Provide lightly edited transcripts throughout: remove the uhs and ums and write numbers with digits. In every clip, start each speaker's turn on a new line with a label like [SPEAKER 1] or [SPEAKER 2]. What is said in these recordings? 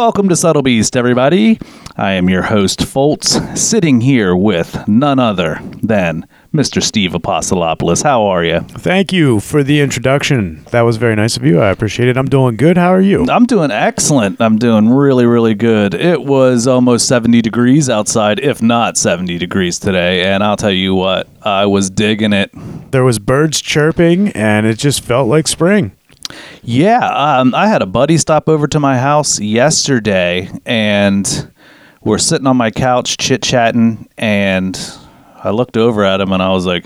[SPEAKER 1] Welcome to Subtle Beast, everybody. I am your host, Foltz, sitting here with none other than Mr. Steve Apostolopoulos. How are you?
[SPEAKER 2] Thank you for the introduction. That was very nice of you. I appreciate it. I'm doing good. How are you?
[SPEAKER 1] I'm doing excellent. I'm doing really, really good. It was almost 70 degrees outside, if not 70 degrees today, and I'll tell you what, I was digging it.
[SPEAKER 2] There was birds chirping, and it just felt like spring.
[SPEAKER 1] Yeah, I had a buddy stop over to my house yesterday, and we're sitting on my couch chit-chatting, and I looked over at him, and I was like,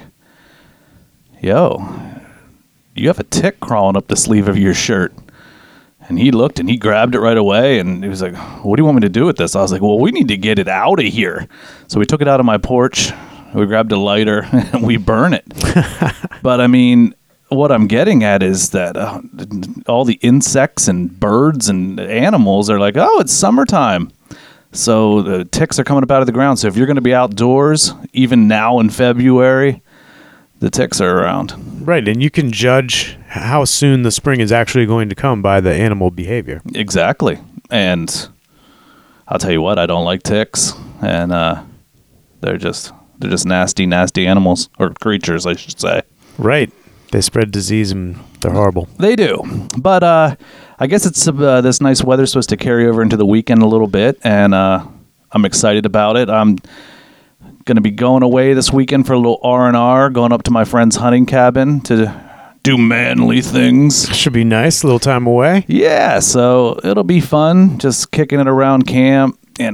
[SPEAKER 1] yo, you have a tick crawling up the sleeve of your shirt. And he looked, and he grabbed it right away, and he was like, what do you want me to do with this? I was like, well, we need to get it out of here. So we took it out of my porch, we grabbed a lighter, and we burn it. But, I mean, what I'm getting at is that all the insects and birds and animals are like, oh, it's summertime. So the ticks are coming up out of the ground. So if you're going to be outdoors, even now in February, the ticks are around.
[SPEAKER 2] Right, and you can judge how soon the spring is actually going to come by the animal behavior.
[SPEAKER 1] Exactly. And I'll tell you what, I don't like ticks. And they're just nasty, nasty animals, or creatures, I should say.
[SPEAKER 2] Right. They spread disease and they're horrible.
[SPEAKER 1] They do. But I guess it's this nice weather supposed to carry over into the weekend a little bit, and I'm excited about it. I'm going to be going away this weekend for a little R&R, going up to my friend's hunting cabin to do manly things.
[SPEAKER 2] Should be nice, a little time away.
[SPEAKER 1] Yeah, so it'll be fun, just kicking it around camp,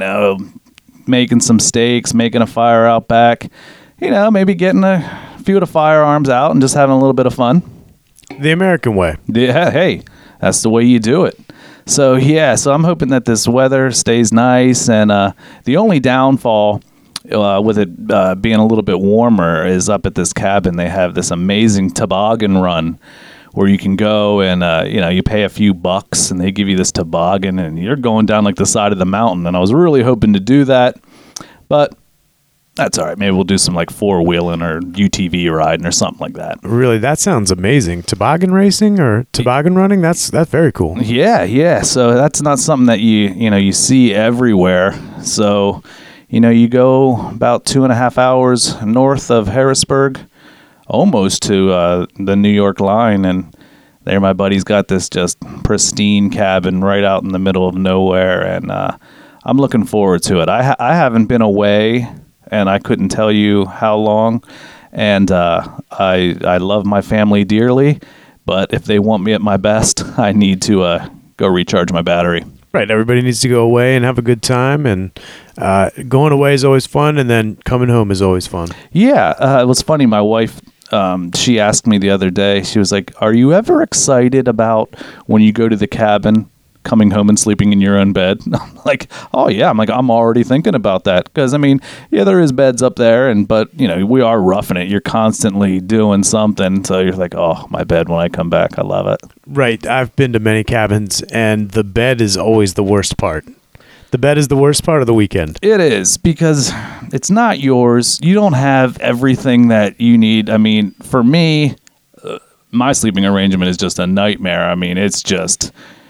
[SPEAKER 1] making some steaks, making a fire out back, maybe getting a few of the firearms out and just having a little bit of fun.
[SPEAKER 2] The American way.
[SPEAKER 1] Yeah, hey, that's the way you do it. So I'm hoping that this weather stays nice, and the only downfall with it being a little bit warmer is up at this cabin they have this amazing toboggan run where you can go and you pay a few bucks and they give you this toboggan and you're going down like the side of the mountain, and I was really hoping to do that, but that's all right. Maybe we'll do some like four-wheeling or UTV riding or something like that.
[SPEAKER 2] Really, that sounds amazing. Toboggan racing or toboggan running? That's very cool.
[SPEAKER 1] Yeah. So that's not something that you see everywhere. So, you go about 2.5 hours north of Harrisburg, almost to the New York line, and there my buddy's got this just pristine cabin right out in the middle of nowhere, and I'm looking forward to it. I haven't been away, and I couldn't tell you how long, and I love my family dearly, but if they want me at my best, I need to go recharge my battery.
[SPEAKER 2] Right, everybody needs to go away and have a good time, and going away is always fun, and then coming home is always fun.
[SPEAKER 1] Yeah, it was funny, my wife, she asked me the other day, she was like, are you ever excited about when you go to the cabin, coming home and sleeping in your own bed? I'm like, oh yeah. I'm already thinking about that because there is beds up there, but we are roughing it. You're constantly doing something, so you're like, oh, my bed when I come back. I love it.
[SPEAKER 2] Right. I've been to many cabins, and the bed is always the worst part. The bed is the worst part of the weekend. It
[SPEAKER 1] is, because it's not yours. You don't have everything that you need. For me, my sleeping arrangement is just a nightmare. It's just,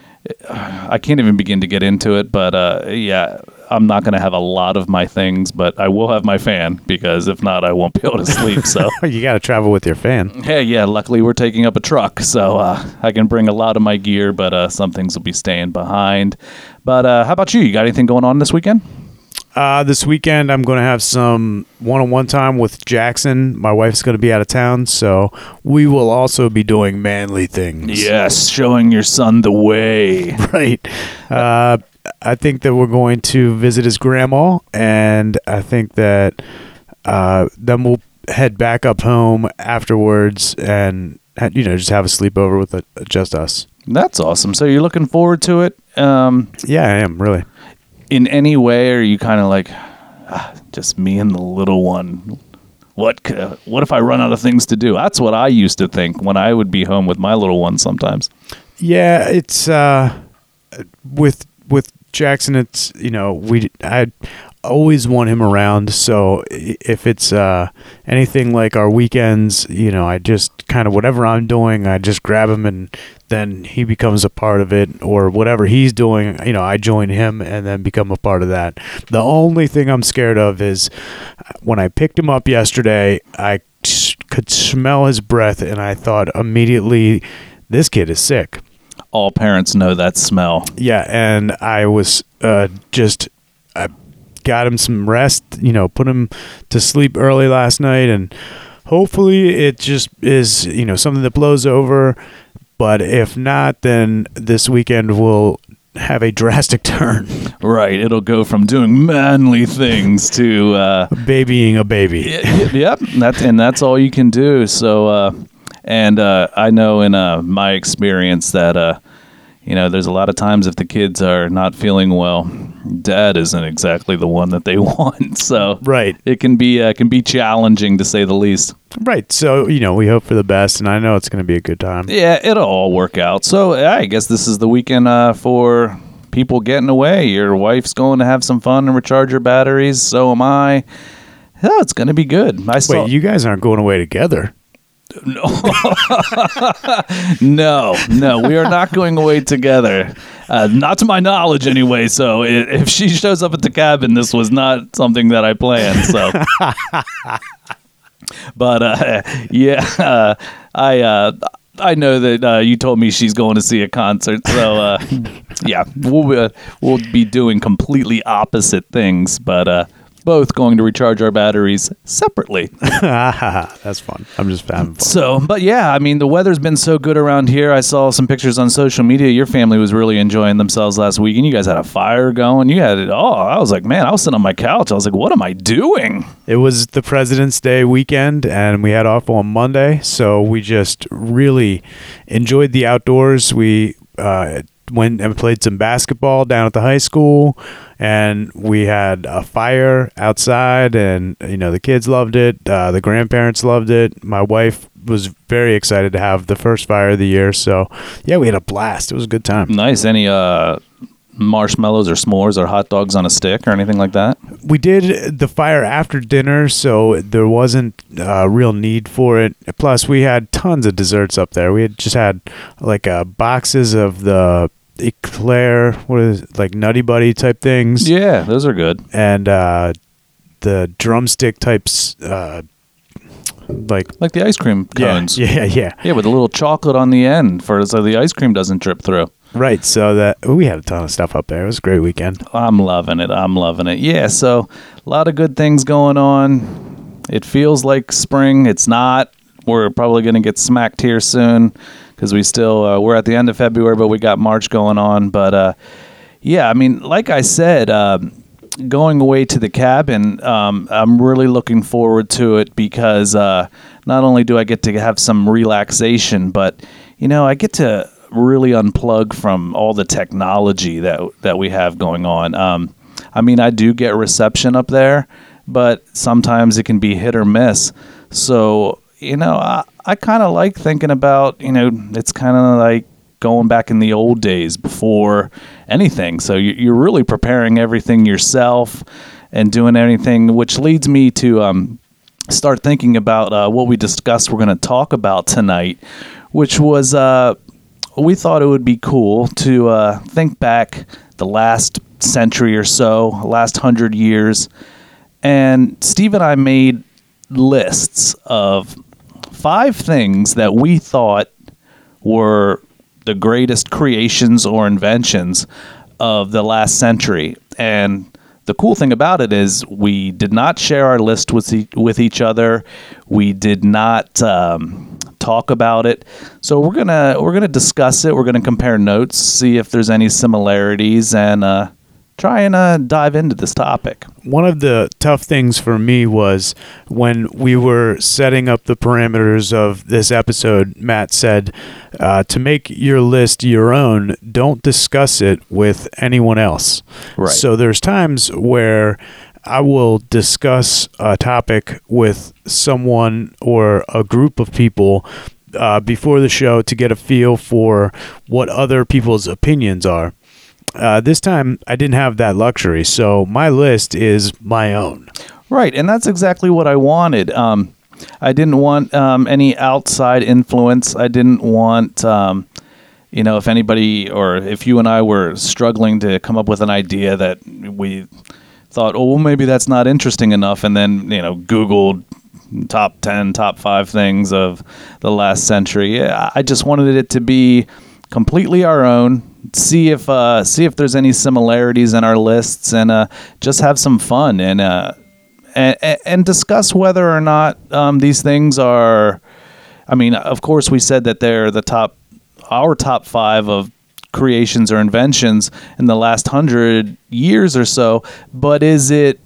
[SPEAKER 1] I can't even begin to get into it, but I'm not going to have a lot of my things, but I will have my fan, because if not, I won't be able to sleep. So
[SPEAKER 2] you got to travel with your fan.
[SPEAKER 1] Hey, yeah, luckily we're taking up a truck, so I can bring a lot of my gear, but some things will be staying behind. But how about you? You got anything going on this weekend?
[SPEAKER 2] This weekend, I'm going to have some one-on-one time with Jackson. My wife's going to be out of town, so we will also be doing manly things.
[SPEAKER 1] Yes, showing your son the way.
[SPEAKER 2] Right. I think that we're going to visit his grandma, and I think that then we'll head back up home afterwards and just have a sleepover with just us.
[SPEAKER 1] That's awesome. So you're looking forward to it?
[SPEAKER 2] Yeah, I am, really.
[SPEAKER 1] In any way, are you kind of like, just me and the little one? What if I run out of things to do? That's what I used to think when I would be home with my little one sometimes.
[SPEAKER 2] Yeah, it's with Jackson. It's I always want him around. So if it's anything like our weekends, I just kind of whatever I'm doing, I just grab him and then he becomes a part of it, or whatever he's doing, I join him and then become a part of that. The only thing I'm scared of is when I picked him up yesterday, I could smell his breath and I thought immediately, this kid is sick.
[SPEAKER 1] All parents know that smell.
[SPEAKER 2] Yeah, and I was I got him some rest, put him to sleep early last night, and hopefully it just is, something that blows over. But if not, then this weekend will have a drastic turn.
[SPEAKER 1] Right. It'll go from doing manly things to
[SPEAKER 2] babying a baby.
[SPEAKER 1] Yep. That's all you can do. So, I know in my experience that, there's a lot of times if the kids are not feeling well, dad isn't exactly the one that they want. So
[SPEAKER 2] right.
[SPEAKER 1] It can be challenging to say the least.
[SPEAKER 2] Right. So, we hope for the best, and I know it's going to be a good time.
[SPEAKER 1] Yeah, it'll all work out. So I guess this is the weekend for people getting away. Your wife's going to have some fun and recharge her batteries. So am I. Oh, it's going to be good.
[SPEAKER 2] Wait, you guys aren't going away together.
[SPEAKER 1] No. no, we are not going away together. Not to my knowledge, anyway. So if she shows up at the cabin, this was not something that I planned. So, but I know that you told me she's going to see a concert. So yeah, we'll be doing completely opposite things, but. Both going to recharge our batteries separately.
[SPEAKER 2] That's fun. I'm just having fun.
[SPEAKER 1] So, but yeah, the weather's been so good around here. I saw some pictures on social media. Your family was really enjoying themselves last week, and you guys had a fire going. You had it all. I was like, man, I was sitting on my couch. I was like, what am I doing?
[SPEAKER 2] It was the President's Day weekend, and we had off on Monday, so we just really enjoyed the outdoors. We went and played some basketball down at the high school, and we had a fire outside, and the kids loved it, the grandparents loved it. My wife was very excited to have the first fire of the year, so yeah, we had a blast. It was a good time.
[SPEAKER 1] Nice. Any marshmallows or s'mores or hot dogs on a stick or anything like that?
[SPEAKER 2] We did the fire after dinner, so there wasn't a real need for it. Plus, we had tons of desserts up there. We had just had like boxes of the eclair, what is it, like Nutty Buddy type things.
[SPEAKER 1] Yeah, those are good.
[SPEAKER 2] And the drumstick types, like
[SPEAKER 1] the ice cream cones.
[SPEAKER 2] Yeah,
[SPEAKER 1] with a little chocolate on the end so the ice cream doesn't drip through.
[SPEAKER 2] Right, so we had a ton of stuff up there. It was a great weekend.
[SPEAKER 1] I'm loving it. Yeah, so a lot of good things going on. It feels like spring. It's not. We're probably going to get smacked here soon because we're at the end of February, but we got March going on. But yeah, like I said, going away to the cabin, I'm really looking forward to it because not only do I get to have some relaxation, but I get to really unplug from all the technology that we have going on. I do get reception up there, but sometimes it can be hit or miss. So, I kind of like thinking about, it's kind of like going back in the old days before anything. So you're really preparing everything yourself and doing anything, which leads me to start thinking about what we discussed we're going to talk about tonight, which was we thought it would be cool to think back the last century or so, last 100 years. And Steve and I made lists of 5 things that we thought were the greatest creations or inventions of the last century. And the cool thing about it is we did not share our list with each other. We did not talk about it. So we're gonna discuss it. We're gonna compare notes, see if there's any similarities, and try and dive into this topic.
[SPEAKER 2] One of the tough things for me was when we were setting up the parameters of this episode, Matt said, to make your list your own, don't discuss it with anyone else.
[SPEAKER 1] Right.
[SPEAKER 2] So there's times where I will discuss a topic with someone or a group of people before the show to get a feel for what other people's opinions are. This time I didn't have that luxury, so my list is my own.
[SPEAKER 1] Right, and that's exactly what I wanted. I didn't want any outside influence. I didn't want, if anybody or if you and I were struggling to come up with an idea that we thought, oh, well, maybe that's not interesting enough, and then, Googled top 10, top 5 things of the last century. I just wanted it to be completely our own. See if there's any similarities in our lists, and just have some fun and discuss whether or not these things are. I mean, of course, we said that they're our top 5 of creations or inventions in the last 100 years or so. But is it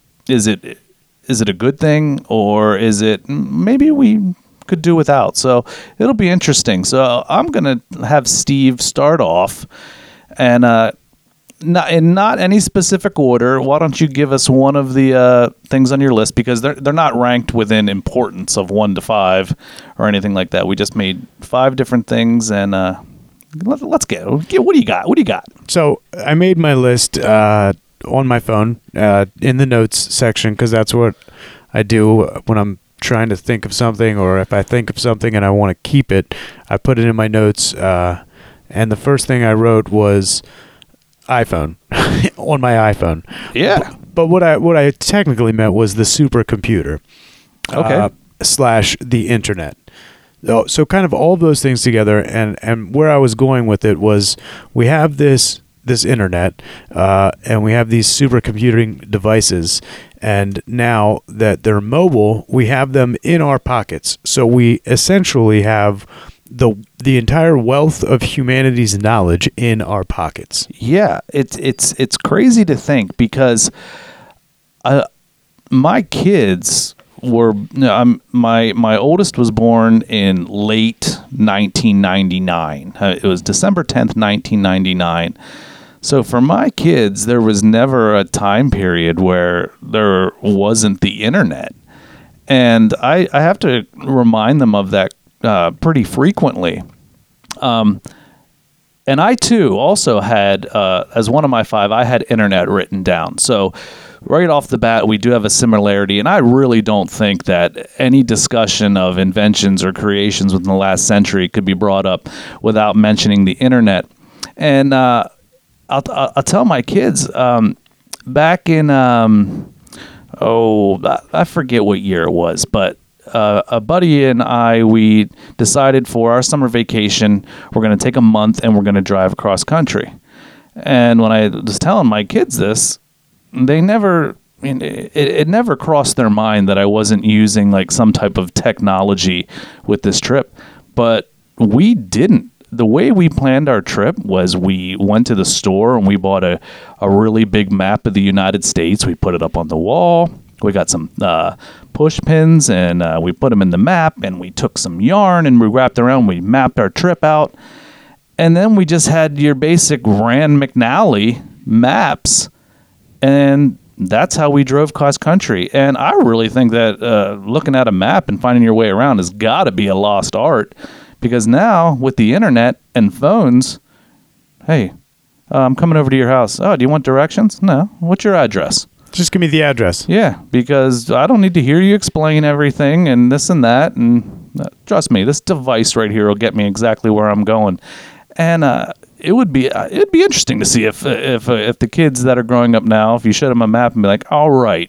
[SPEAKER 1] a good thing, or is it maybe we could do without? So it'll be interesting. So I'm gonna have Steve start off, and not any specific order. Why don't you give us one of the things on your list, because they're not ranked within importance of 1 to 5 or anything like that. We just made 5 different things, and let's get. What do you got? What do you got?
[SPEAKER 2] So I made my list on my phone in the notes section, because that's what I do when I'm trying to think of something, or if I think of something and I want to keep it, I put it in my notes. And the first thing I wrote was iPhone on my iPhone.
[SPEAKER 1] Yeah.
[SPEAKER 2] But what I technically meant was the supercomputer.
[SPEAKER 1] Okay.
[SPEAKER 2] / the internet. So kind of all those things together, and where I was going with it was, we have this internet, and we have these supercomputing devices, and now that they're mobile, we have them in our pockets. So we essentially have the entire wealth of humanity's knowledge in our pockets.
[SPEAKER 1] Yeah, it's crazy to think, because my kids were my oldest was born in late 1999. It was December 10th, 1999. So for my kids, there was never a time period where there wasn't the internet. And I have to remind them of that pretty frequently. And I, too, also had, as one of my 5, I had internet written down. So right off the bat, we do have a similarity. And I really don't think that any discussion of inventions or creations within the last century could be brought up without mentioning the internet. And I'll tell my kids, back in, I forget what year it was, but a buddy and I, we decided for our summer vacation, we're going to take a month and we're going to drive across country. And when I was telling my kids this, they never, it never crossed their mind that I wasn't using like some type of technology with this trip. But we didn't. The way we planned our trip was, we went to the store and we bought a really big map of the United States. We put it up on the wall. We got some push pins, and we put them in the map, and we took some yarn and we wrapped around. We mapped our trip out. And then we just had your basic Rand McNally maps, and that's how we drove cross country. And I really think that looking at a map and finding your way around has got to be a lost art. Because now, with the internet and phones, hey, I'm coming over to your house. Oh, do you want directions? No. What's your address?
[SPEAKER 2] Just give me the address.
[SPEAKER 1] Yeah, because I don't need to hear you explain everything and this and that. And trust me, this device right here will get me exactly where I'm going. And it'd be interesting to see if the kids that are growing up now, if you showed them a map and be like, all right,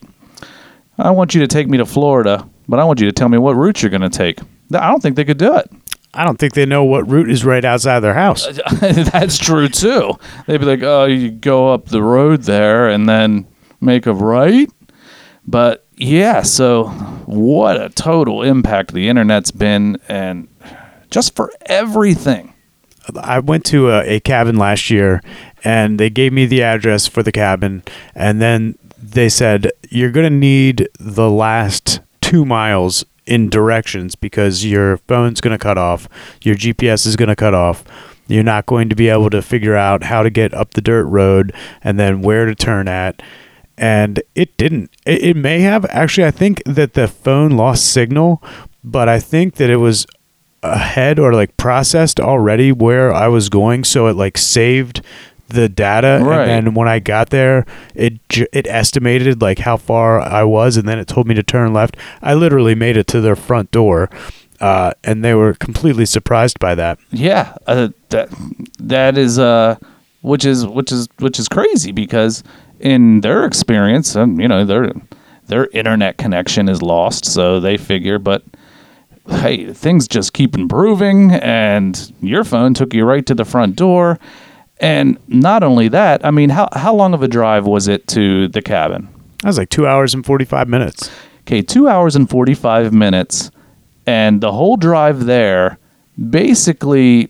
[SPEAKER 1] I want you to take me to Florida, but I want you to tell me what route you're going to take. I don't think they could do it.
[SPEAKER 2] I don't think they know what route is right outside their house.
[SPEAKER 1] That's true, too. They'd be like, oh, you go up the road there and then make a right. But, yeah, so what a total impact the internet's been, and just for everything.
[SPEAKER 2] I went to a cabin last year, and they gave me the address for the cabin, and then they said, you're going to need the last 2 miles in directions, because your phone's going to cut off, your GPS is going to cut off, you're not going to be able to figure out how to get up the dirt road and then where to turn at. And it didn't. It may have. Actually, I think that the phone lost signal, but I think that it was ahead or like processed already where I was going, so it like saved the data,
[SPEAKER 1] Right.
[SPEAKER 2] and then when I got there, it estimated like how far I was, and then it told me to turn left. I literally made it to their front door, and they were completely surprised by that.
[SPEAKER 1] Yeah, that is which is crazy, because in their experience, their internet connection is lost, so they figure, but hey, things just keep improving, and your phone took you right to the front door. And not only that, I mean, how long of a drive was it to the cabin?
[SPEAKER 2] That was like 2 hours and 45 minutes.
[SPEAKER 1] Okay, 2 hours and 45 minutes, and the whole drive there basically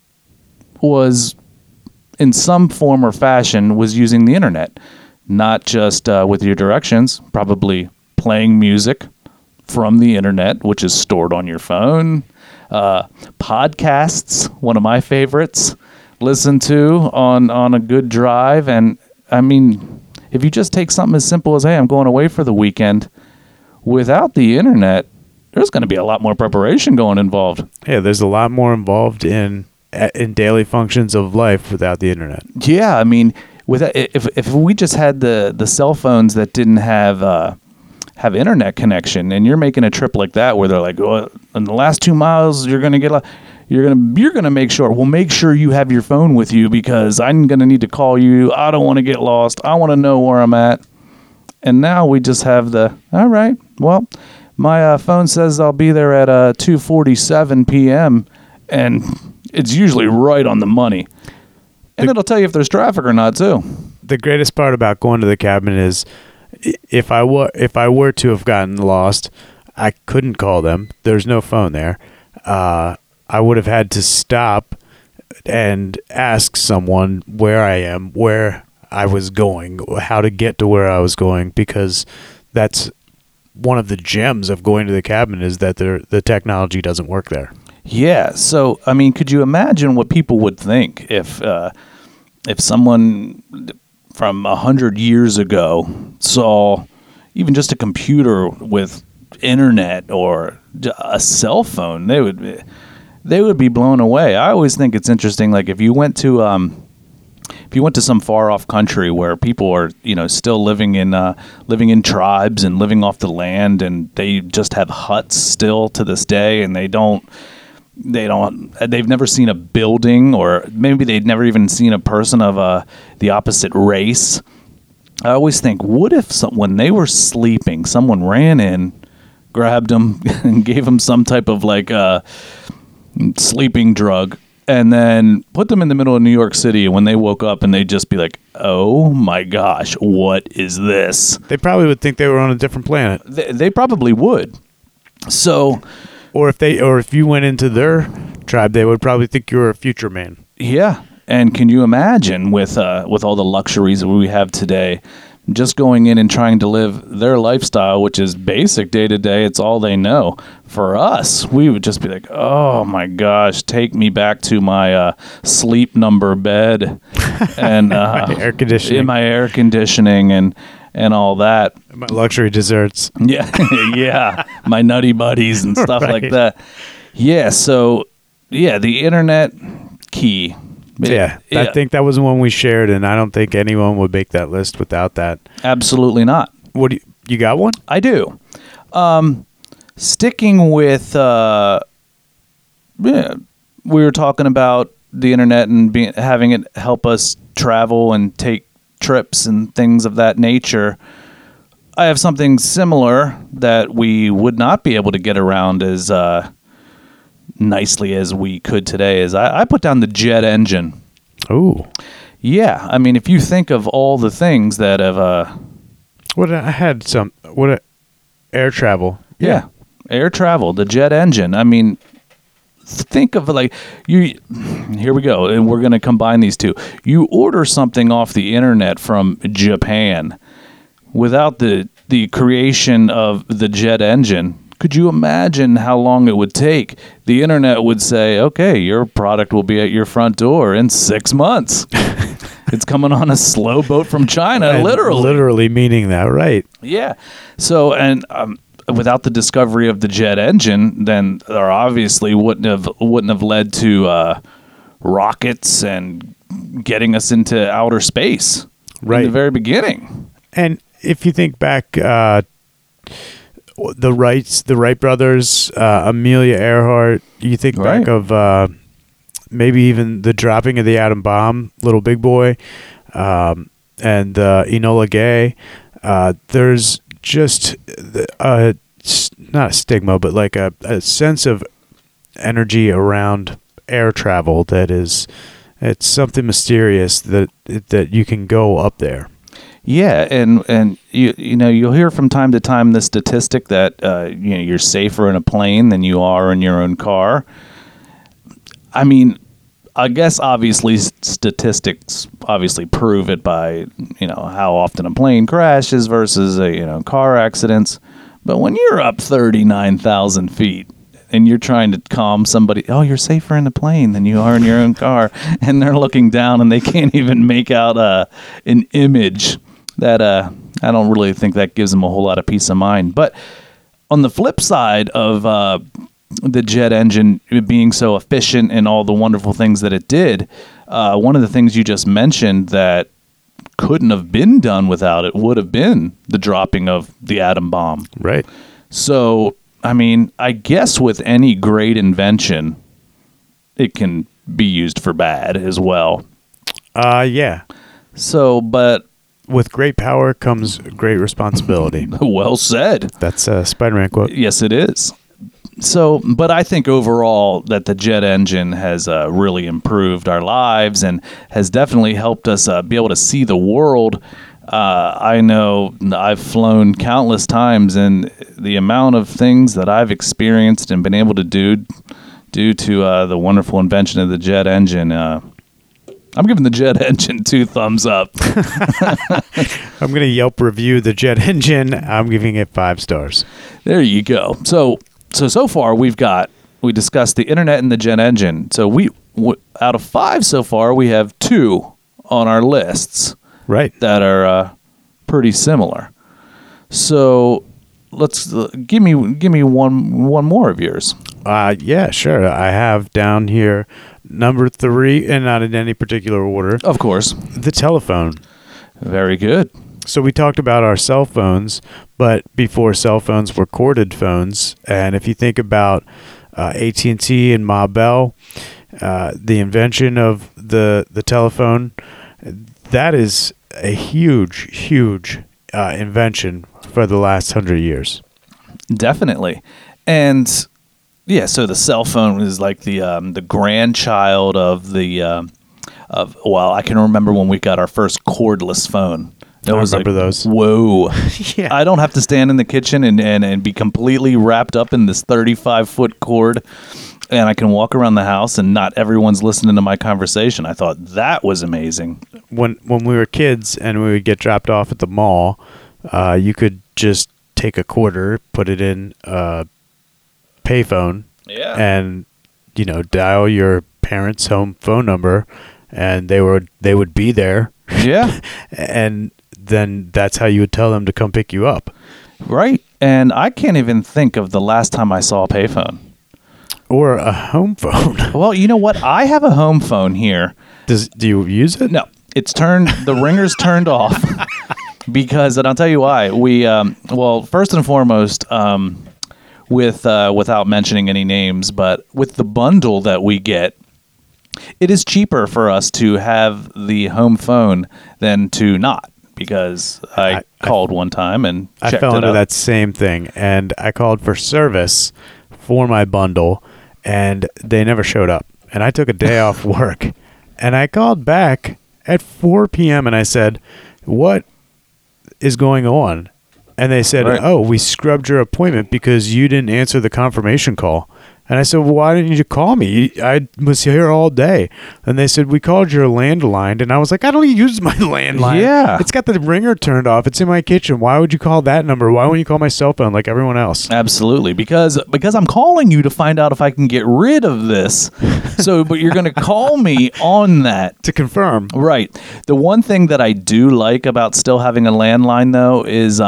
[SPEAKER 1] was, in some form or fashion, was using the internet. Not just with your directions, probably playing music from the internet, which is stored on your phone. Podcasts, one of my favorites, listen to on a good drive. And I mean, if you just take something as simple as, hey, I'm going away for the weekend, without the internet, there's going to be a lot more preparation involved.
[SPEAKER 2] Yeah, there's a lot more involved in daily functions of life without the internet.
[SPEAKER 1] Yeah, I mean, if we just had the cell phones that didn't have internet connection, and you're making a trip like that where they're like, oh, in the last 2 miles you're gonna get you're gonna make sure you have your phone with you, because I'm gonna need to call you. I don't want to get lost. I want to know where I'm at. And now we just have all right, well, my phone says I'll be there at 2:47 p.m. and it's usually right on the money. And it'll tell you if there's traffic or not too.
[SPEAKER 2] The greatest part about going to the cabin is if I were to have gotten lost, I couldn't call them. There's no phone there. I would have had to stop and ask someone where I am, where I was going, how to get to where I was going, because that's one of the gems of going to the cabin, is that the technology doesn't work there.
[SPEAKER 1] Yeah. So, I mean, could you imagine what people would think if someone from 100 years ago saw even just a computer with internet or a cell phone? They would be blown away. I always think it's interesting. Like if you went to some far off country where people are, still living in tribes and living off the land, and they just have huts still to this day, and they've never seen a building, or maybe they'd never even seen a person of the opposite race. I always think, what if when they were sleeping, someone ran in, grabbed them, and gave them some type of sleeping drug, and then put them in the middle of New York City, and when they woke up, and they'd just be like, oh my gosh, what is this?
[SPEAKER 2] They probably would think they were on a different planet.
[SPEAKER 1] They probably would. So...
[SPEAKER 2] Or if you went into their tribe, they would probably think you were a future man.
[SPEAKER 1] Yeah. And can you imagine with all the luxuries that we have today, just going in and trying to live their lifestyle, which is basic day to day, it's all they know. For us, we would just be like, oh my gosh, take me back to my sleep number bed and
[SPEAKER 2] air conditioning.
[SPEAKER 1] In my air conditioning and all that.
[SPEAKER 2] My luxury desserts.
[SPEAKER 1] Yeah. Yeah. My nutty buddies and stuff like that. Yeah. So, yeah, the internet, key.
[SPEAKER 2] Yeah. I think that was one we shared, and I don't think anyone would make that list without that.
[SPEAKER 1] Absolutely not.
[SPEAKER 2] What you got one?
[SPEAKER 1] I do. Sticking with, we were talking about the internet and having it help us travel and take trips and things of that nature. I have something similar that we would not be able to get around as nicely as we could today. Is I put down the jet engine.
[SPEAKER 2] Oh,
[SPEAKER 1] yeah. I mean, if you think of all the things that have
[SPEAKER 2] air travel.
[SPEAKER 1] Yeah, air travel, the jet engine. I mean, think of here we go, and we're going to combine these two. You order something off the internet from Japan without the creation of the jet engine. Could you imagine how long it would take? The internet would say, okay, your product will be at your front door in 6 months. It's coming on a slow boat from China,
[SPEAKER 2] literally meaning that, right?
[SPEAKER 1] Yeah. So, and without the discovery of the jet engine, then there obviously wouldn't have led to rockets and getting us into outer space
[SPEAKER 2] Right.
[SPEAKER 1] in the very beginning.
[SPEAKER 2] And if you think back, the Wright brothers, Amelia Earhart, you think back of maybe even the dropping of the atom bomb, Little Big Boy, and Enola Gay. There's just not a stigma, but like a sense of energy around air travel it's something mysterious that you can go up there.
[SPEAKER 1] Yeah, and you'll hear from time to time the statistic that you're safer in a plane than you are in your own car. I mean, I guess obviously statistics obviously prove it by how often a plane crashes versus car accidents. But when you're up 39,000 feet and you're trying to calm somebody, oh, you're safer in the plane than you are in your own car, and they're looking down and they can't even make out an image, that I don't really think that gives them a whole lot of peace of mind. But on the flip side of the jet engine being so efficient and all the wonderful things that it did, one of the things you just mentioned that couldn't have been done without it would have been the dropping of the atom bomb.
[SPEAKER 2] Right.
[SPEAKER 1] So, I mean, I guess with any great invention, it can be used for bad as well.
[SPEAKER 2] Yeah.
[SPEAKER 1] So, but
[SPEAKER 2] with great power comes great responsibility.
[SPEAKER 1] Well said.
[SPEAKER 2] That's a Spider-Man quote.
[SPEAKER 1] Yes, it is. So, but I think overall that the jet engine has really improved our lives and has definitely helped us be able to see the world. I know I've flown countless times, and the amount of things that I've experienced and been able to do due to the wonderful invention of the jet engine, I'm giving the jet engine 2 thumbs up.
[SPEAKER 2] I'm going to Yelp review the jet engine. I'm giving it 5 stars.
[SPEAKER 1] There you go. So far we discussed the internet and the jet engine. So we out of 5 so far, we have 2 on our lists.
[SPEAKER 2] Right.
[SPEAKER 1] That are pretty similar. So let's give me one more of yours.
[SPEAKER 2] Yeah, sure. I have down here number 3, and not in any particular order.
[SPEAKER 1] Of course.
[SPEAKER 2] The telephone.
[SPEAKER 1] Very good.
[SPEAKER 2] So we talked about our cell phones, but before cell phones were corded phones. And if you think about AT&T and Ma Bell, the invention of the telephone, that is a huge invention for the last 100 years.
[SPEAKER 1] Definitely. And yeah, so the cell phone is like the grandchild of I can remember when we got our first cordless phone.
[SPEAKER 2] I remember those.
[SPEAKER 1] Whoa.
[SPEAKER 2] Yeah.
[SPEAKER 1] I don't have to stand in the kitchen and be completely wrapped up in this 35-foot cord, and I can walk around the house and not everyone's listening to my conversation. I thought that was amazing.
[SPEAKER 2] When we were kids and we would get dropped off at the mall, you could just take a quarter, put it in a payphone, and dial your parents' home phone number, and they would be there.
[SPEAKER 1] Yeah.
[SPEAKER 2] And then that's how you would tell them to come pick you up.
[SPEAKER 1] Right. And I can't even think of the last time I saw a payphone.
[SPEAKER 2] Or a home phone.
[SPEAKER 1] Well, you know what? I have a home phone here.
[SPEAKER 2] Do you use it?
[SPEAKER 1] No. The ringer's turned off because, and I'll tell you why. We, first and foremost, without mentioning any names, but with the bundle that we get, it is cheaper for us to have the home phone than to not, because I called one time and checked it out.
[SPEAKER 2] I fell into that same thing, and I called for service for my bundle, and they never showed up. And I took a day off work, and I called back at 4 p.m. and I said, "What is going on?" And they said, "Oh, we scrubbed your appointment because you didn't answer the confirmation call." And I said, "Well, why didn't you call me? I was here all day." And they said, "We called your landline." And I was like, "I don't use my landline.
[SPEAKER 1] Yeah.
[SPEAKER 2] It's got the ringer turned off. It's in my kitchen. Why would you call that number? Why wouldn't you call my cell phone like everyone else?"
[SPEAKER 1] Absolutely. Because I'm calling you to find out if I can get rid of this. But you're going to call me on that.
[SPEAKER 2] To confirm.
[SPEAKER 1] Right. The one thing that I do like about still having a landline, though, is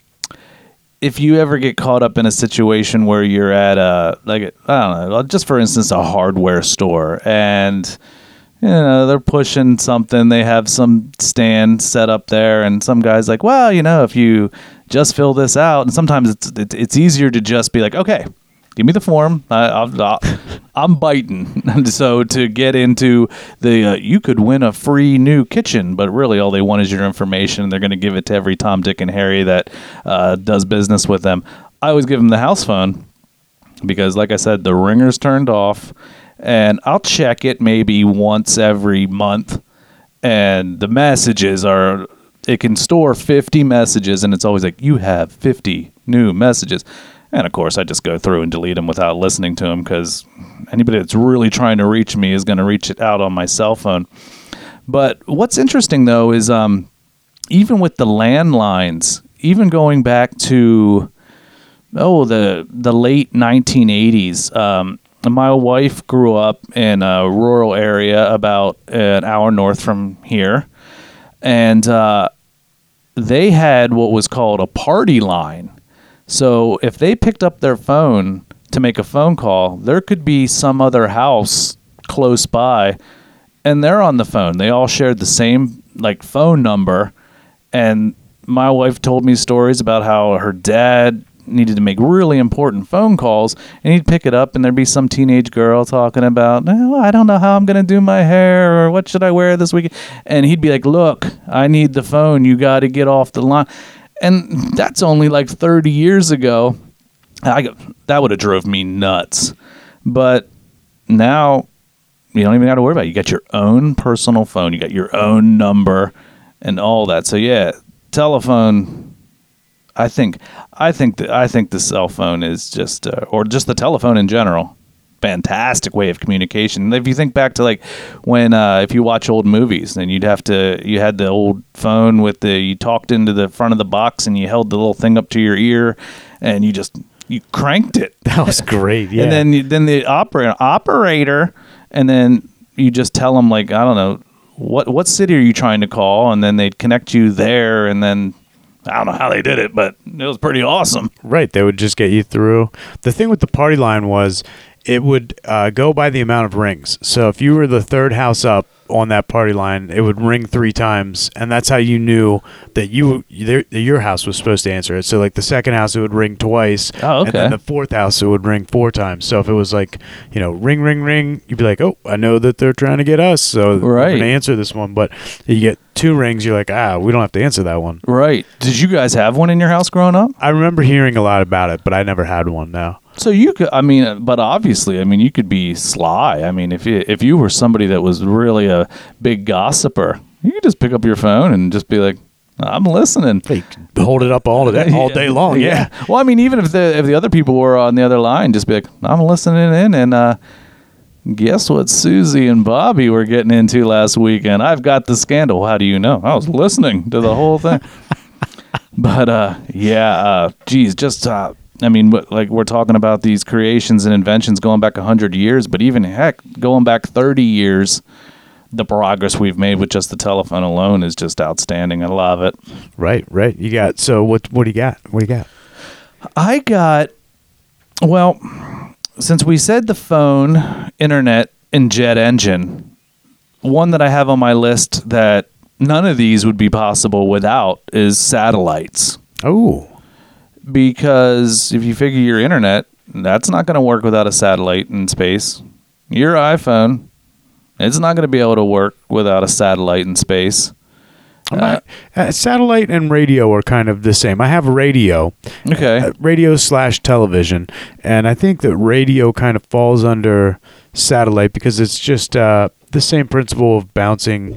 [SPEAKER 1] if you ever get caught up in a situation where you're at I don't know, just for instance, a hardware store, and they're pushing something. They have some stand set up there, and some guy's like, well, if you just fill this out, and sometimes it's easier to just be like, okay, give me the form. I'm biting. So to get into the, you could win a free new kitchen, but really all they want is your information. They're going to give it to every Tom, Dick, and Harry that does business with them. I always give them the house phone because, like I said, the ringer's turned off, and I'll check it maybe once every month. And the messages are, it can store 50 messages, and it's always like, you have 50 new messages. And, of course, I just go through and delete them without listening to them because anybody that's really trying to reach me is going to reach it out on my cell phone. But what's interesting, though, is even with the landlines, even going back to, the late 1980s, my wife grew up in a rural area about an hour north from here. And they had what was called a party line. So if they picked up their phone to make a phone call, there could be some other house close by, and they're on the phone. They all shared the same phone number, and my wife told me stories about how her dad needed to make really important phone calls, and he'd pick it up, and there'd be some teenage girl talking about, I don't know how I'm going to do my hair, or what should I wear this weekend, and he'd be like, look, I need the phone. You got to get off the line. And that's only 30 years ago. That would have drove me nuts. But now you don't even have to worry about it. You got your own personal phone. You got your own number and all that. So yeah, telephone. I think the cell phone is just, or just the telephone in general, fantastic way of communication. If you think back to when if you watch old movies, then you had the old phone with you talked into the front of the box and you held the little thing up to your ear and you cranked it.
[SPEAKER 2] That was great. Yeah.
[SPEAKER 1] And then the operator, and then you just tell them I don't know, what city are you trying to call, and then they'd connect you there, and then I don't know how they did it, but it was pretty awesome.
[SPEAKER 2] Right. They would just get you through. The thing with the party line was it would go by the amount of rings. So if you were the third house up on that party line, it would ring 3 times, and that's how you knew that your house was supposed to answer it. So the second house, it would ring twice.
[SPEAKER 1] Oh, okay.
[SPEAKER 2] And then the fourth house, it would ring 4 times. So if it was ring, ring, ring, you'd be like, oh, I know that they're trying to get us, so we're going to answer this one. But you get 2 rings, you're like, we don't have to answer that one.
[SPEAKER 1] Right. Did you guys have one in your house growing up?
[SPEAKER 2] I remember hearing a lot about it, but I never had one, no.
[SPEAKER 1] So you could, but obviously, you could be sly. If you were somebody that was really a big gossiper, you could just pick up your phone and just be like, I'm listening.
[SPEAKER 2] Hey, hold it up all day long. Yeah.
[SPEAKER 1] Well, even if the other people were on the other line, just be like, I'm listening in, and guess what Susie and Bobby were getting into last weekend? I've got the scandal. How do you know? I was listening to the whole thing. But geez, just. We're talking about these creations and inventions going back 100 years, but even going back 30 years, the progress we've made with just the telephone alone is just outstanding. I love it.
[SPEAKER 2] Right. You got, so what do you got?
[SPEAKER 1] I got, since we said the phone, internet, and jet engine, one that I have on my list that none of these would be possible without is satellites.
[SPEAKER 2] Oh.
[SPEAKER 1] Because if you figure your internet, that's not going to work without a satellite in space. Your iPhone, it's not going to be able to work without a satellite in space.
[SPEAKER 2] Satellite and radio are kind of the same. I have a radio.
[SPEAKER 1] Okay.
[SPEAKER 2] Radio/television. And I think that radio kind of falls under satellite because it's just the same principle of bouncing,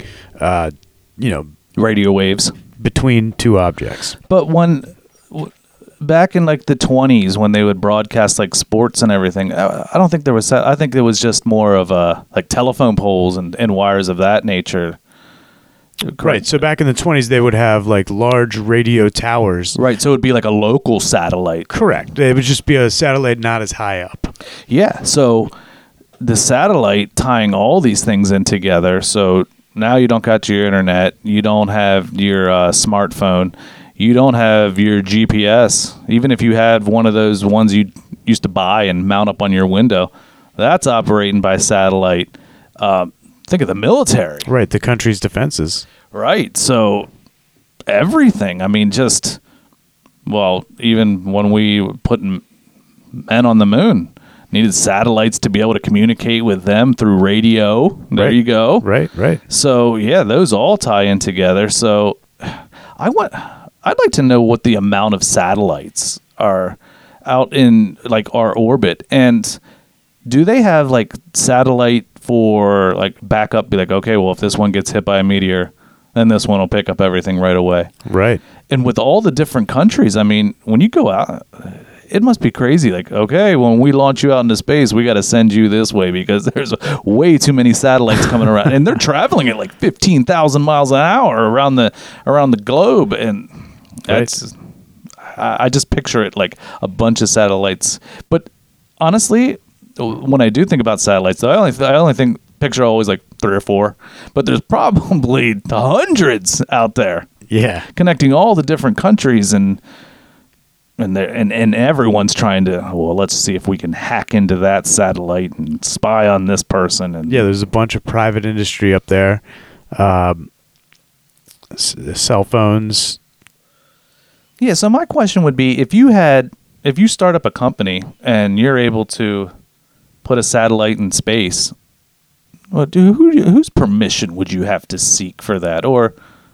[SPEAKER 1] radio waves
[SPEAKER 2] between 2 objects.
[SPEAKER 1] But back in the 20s when they would broadcast sports and everything, I don't think there was I think it was just more of telephone poles and wires of that nature. Correct.
[SPEAKER 2] Right. So back in the 20s they would have large radio towers.
[SPEAKER 1] Right. So it would be a local satellite.
[SPEAKER 2] Correct. It would just be a satellite not as high up.
[SPEAKER 1] Yeah. So the satellite tying all these things in together. So now you don't got your internet, you don't have your smartphone, you don't have your GPS. Even if you had one of those ones you used to buy and mount up on your window, that's operating by satellite. think of the military.
[SPEAKER 2] Right, the country's defenses.
[SPEAKER 1] Right. So everything. I mean, even when we put men on the moon, needed satellites to be able to communicate with them through radio. There you go.
[SPEAKER 2] Right.
[SPEAKER 1] So yeah, those all tie in together. So I'd like to know what the amount of satellites are out in like our orbit, and do they have like satellite for like backup? Be like, okay, well, if this one gets hit by a meteor, then this one will pick up everything right away.
[SPEAKER 2] Right.
[SPEAKER 1] And with all the different countries, I mean, when you go out, it must be crazy. Like, okay, when we launch you out into space, we got to send you this way because there's way too many satellites coming around, and they're traveling at like 15,000 miles an hour around the globe, and that's. Right. I just picture it like a bunch of satellites. But honestly, when I do think about satellites, I only picture always like 3 or 4. But there's probably hundreds out there.
[SPEAKER 2] Yeah,
[SPEAKER 1] connecting all the different countries, and everyone's trying to. Well, let's see if we can hack into that satellite and spy on this person. And
[SPEAKER 2] yeah, there's a bunch of private industry up there. Cell phones.
[SPEAKER 1] Yeah, so my question would be, if you start up a company and you're able to put a satellite in space, well, whose permission would you have to seek for that? Or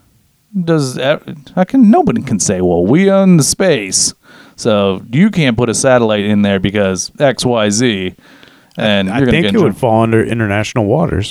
[SPEAKER 1] nobody can say, well, we own the space, so you can't put a satellite in there because X, Y, Z. And
[SPEAKER 2] I think it would fall under international waters.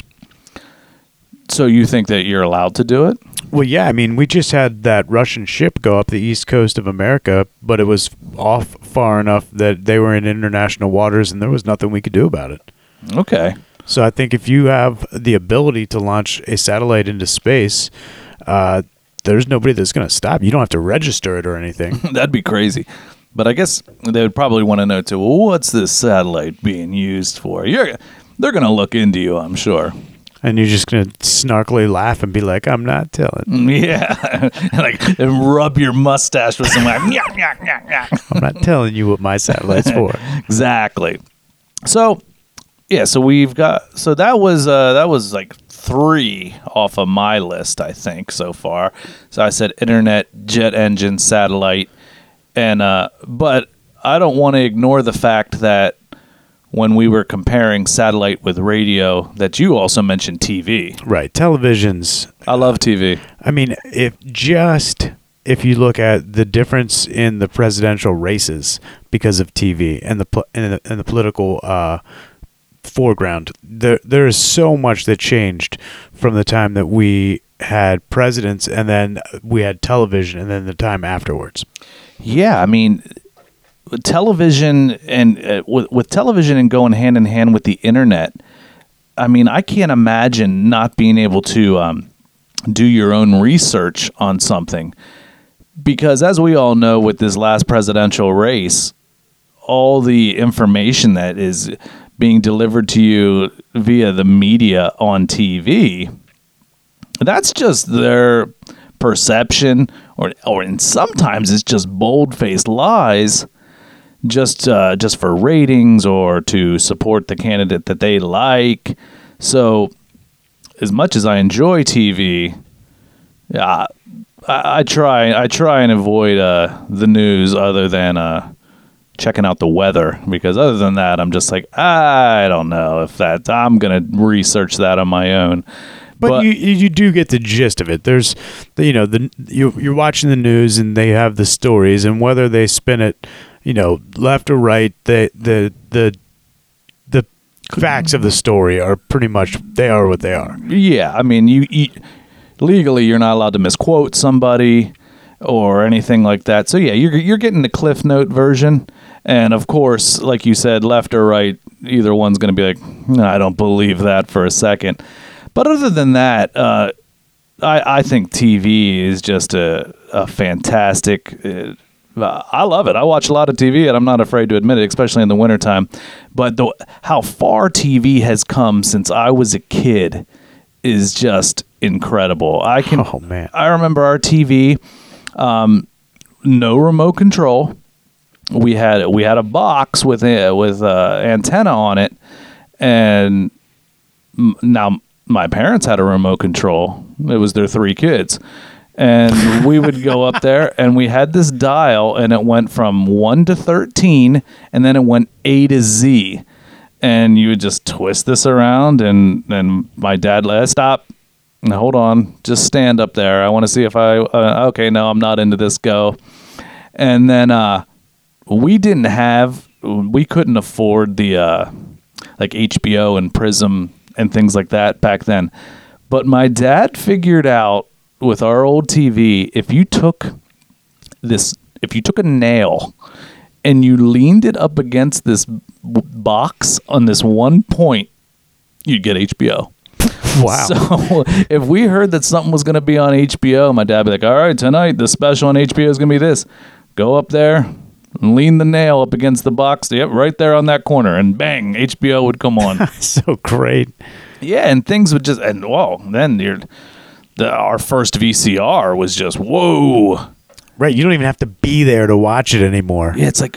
[SPEAKER 1] So you think that you're allowed to do it?
[SPEAKER 2] Well, yeah. I mean, we just had that Russian ship go up the east coast of America, but it was off far enough that they were in international waters, and there was nothing we could do about it.
[SPEAKER 1] Okay.
[SPEAKER 2] So I think if you have the ability to launch a satellite into space, there's nobody that's going to stop. You don't have to register it or anything.
[SPEAKER 1] That'd be crazy. But I guess they would probably want to know, too, well, what's this satellite being used for? They're going to look into you, I'm sure.
[SPEAKER 2] And you're just going to snarkily laugh and be like, I'm not telling.
[SPEAKER 1] Yeah. and rub your mustache with some I'm
[SPEAKER 2] not telling you what my satellite's for.
[SPEAKER 1] Exactly. So, yeah, so that was like 3 off of my list, I think, so far. So I said internet, jet engine, satellite. And but I don't want to ignore the fact that when we were comparing satellite with radio, that you also mentioned TV.
[SPEAKER 2] Right, televisions.
[SPEAKER 1] I love TV.
[SPEAKER 2] I mean, if you look at the difference in the presidential races because of TV and the political foreground, there is so much that changed from the time that we had presidents and then we had television and then the time afterwards.
[SPEAKER 1] Yeah, I mean, television and with television and going hand in hand with the internet, I mean, I can't imagine not being able to do your own research on something, because as we all know, with this last presidential race, all the information that is being delivered to you via the media on TV, that's just their perception, or and sometimes it's just bold-faced lies, just for ratings or to support the candidate that they like. So, as much as I enjoy TV, I try and avoid the news, other than checking out the weather, because other than that, I'm just like, I don't know if I'm gonna research that on my own.
[SPEAKER 2] But you do get the gist of it. There's, you're watching the news and they have the stories, and whether they spin it, left or right, the facts of the story are pretty much, they are what they are.
[SPEAKER 1] Yeah, I mean, legally you're not allowed to misquote somebody or anything like that. So yeah, you're getting the Cliff Note version, and of course, like you said, left or right, either one's going to be like, no, I don't believe that for a second. But other than that, I think TV is just a fantastic. I love it. I watch a lot of TV, and I'm not afraid to admit it, especially in the wintertime. But how far TV has come since I was a kid is just incredible.
[SPEAKER 2] Oh man!
[SPEAKER 1] I remember our TV, no remote control. We had a box with antenna on it, and now my parents had a remote control. It was their 3 kids. And we would go up there, and we had this dial, and it went from 1 to 13, and then it went A to Z. And you would just twist this around, and my dad let stop. Hold on, just stand up there. I want to see if okay, no, I'm not into this, go. And then we couldn't afford the like HBO and Prism and things like that back then. But my dad figured out with our old TV, if you took a nail and you leaned it up against this box on this one point, you'd get HBO.
[SPEAKER 2] Wow.
[SPEAKER 1] So if we heard that something was going to be on HBO, my dad would be like, all right, tonight the special on HBO is going to be this. Go up there, lean the nail up against the box. Yep, right there on that corner. And bang, HBO would come on.
[SPEAKER 2] So great.
[SPEAKER 1] Yeah, and things would just, and whoa, then our first VCR was just, whoa.
[SPEAKER 2] Right, you don't even have to be there to watch it anymore.
[SPEAKER 1] Yeah, it's like,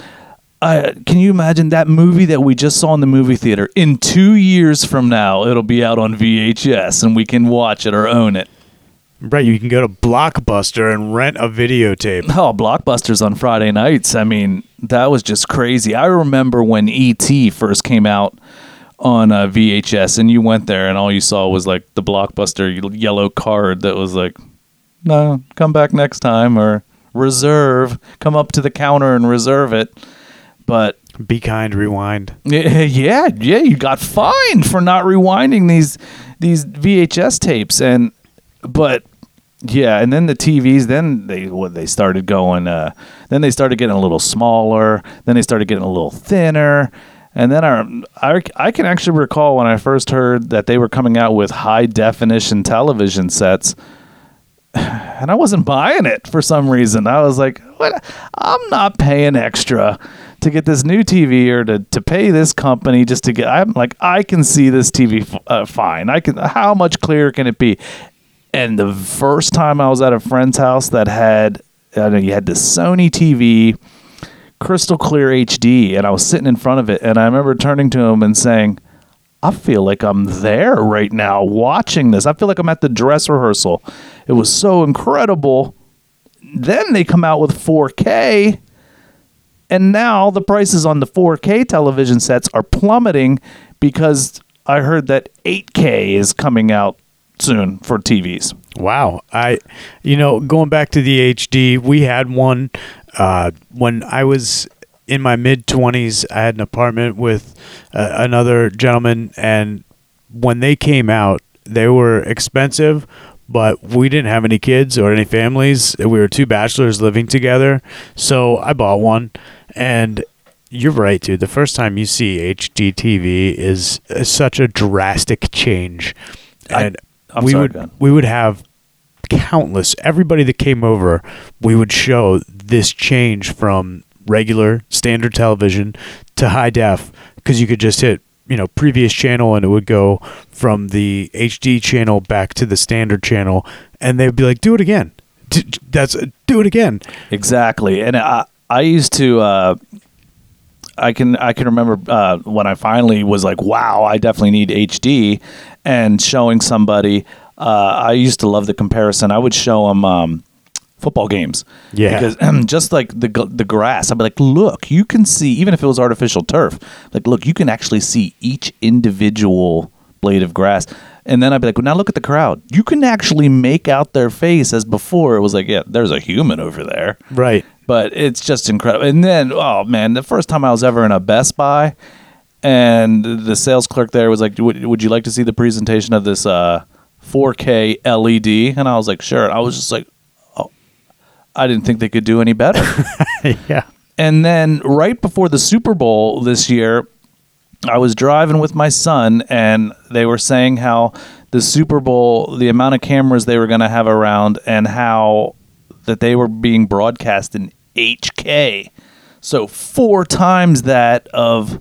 [SPEAKER 1] can you imagine that movie that we just saw in the movie theater? In 2 years from now, it'll be out on VHS, and we can watch it or own it.
[SPEAKER 2] Right, you can go to Blockbuster and rent a videotape.
[SPEAKER 1] Oh, Blockbuster's on Friday nights. I mean, that was just crazy. I remember when E.T. first came out on VHS, and you went there, and all you saw was like the Blockbuster yellow card that was like, no, come back next time, or reserve, come up to the counter and reserve it. But
[SPEAKER 2] Be Kind, Rewind.
[SPEAKER 1] Yeah, you got fined for not rewinding these VHS tapes, but yeah, and then the TVs, then they started going, then they started getting a little smaller, then they started getting a little thinner. And then I can actually recall when I first heard that they were coming out with high definition television sets, and I wasn't buying it for some reason. I was like, what? I'm not paying extra to get this new TV or to pay this company just to get. I'm like, I can see this TV fine. How much clearer can it be? And the first time I was at a friend's house that had, you had this Sony TV, crystal clear HD, and I was sitting in front of it, and I remember turning to him and saying, I feel like I'm there right now watching this. I feel like I'm at the dress rehearsal. It was so incredible. Then they come out with 4K, and now the prices on the 4K television sets are plummeting because I heard that 8K is coming out soon for TVs.
[SPEAKER 2] Wow. Going back to the HD, we had one when I was in my mid-20s. I had an apartment with another gentleman, and when they came out, they were expensive, but we didn't have any kids or any families. We were 2 bachelors living together, so I bought one. And you're right, dude. The first time you see HD TV is such a drastic change. And we would have countless, everybody that came over, we would show this change from regular standard television to high def, because you could just hit previous channel and it would go from the HD channel back to the standard channel, and they'd be like, do it again. Do it again.
[SPEAKER 1] Exactly. And I used to I can remember when I finally was like, wow, I definitely need HD, and showing somebody. I used to love the comparison. I would show them football games.
[SPEAKER 2] Yeah.
[SPEAKER 1] Because just like the grass, I'd be like, look, you can see, even if it was artificial turf, like, look, you can actually see each individual blade of grass. And then I'd be like, well, now look at the crowd. You can actually make out their face, as before it was like, yeah, there's a human over there.
[SPEAKER 2] Right.
[SPEAKER 1] But it's just incredible. And then, oh, man, the first time I was ever in a Best Buy, and the sales clerk there was like, would you like to see the presentation of this 4K LED? And I was like, sure. And I was just like, oh, I didn't think they could do any better.
[SPEAKER 2] Yeah.
[SPEAKER 1] And then right before the Super Bowl this year, I was driving with my son, and they were saying how the Super Bowl, the amount of cameras they were going to have around, and how that they were being broadcast in HK. So 4 times that of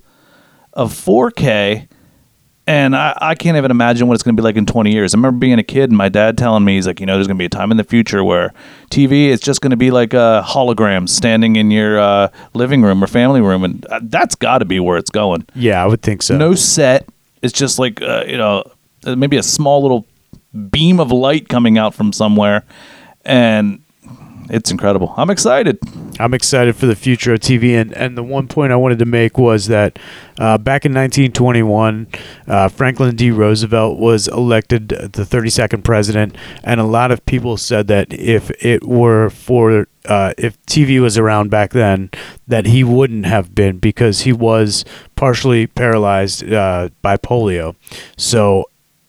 [SPEAKER 1] 4K. And I can't even imagine what it's going to be like in 20 years. I remember being a kid and my dad telling me, he's like, there's going to be a time in the future where TV is just going to be like a hologram standing in your living room or family room. And that's got to be where it's going.
[SPEAKER 2] Yeah, I would think so.
[SPEAKER 1] No set. It's just like, maybe a small little beam of light coming out from somewhere, and it's incredible. I'm excited.
[SPEAKER 2] I'm excited for the future of TV, and the one point I wanted to make was that back in 1921, Franklin D. Roosevelt was elected the 32nd president, and a lot of people said that if TV was around back then, that he wouldn't have been, because he was partially paralyzed by polio. So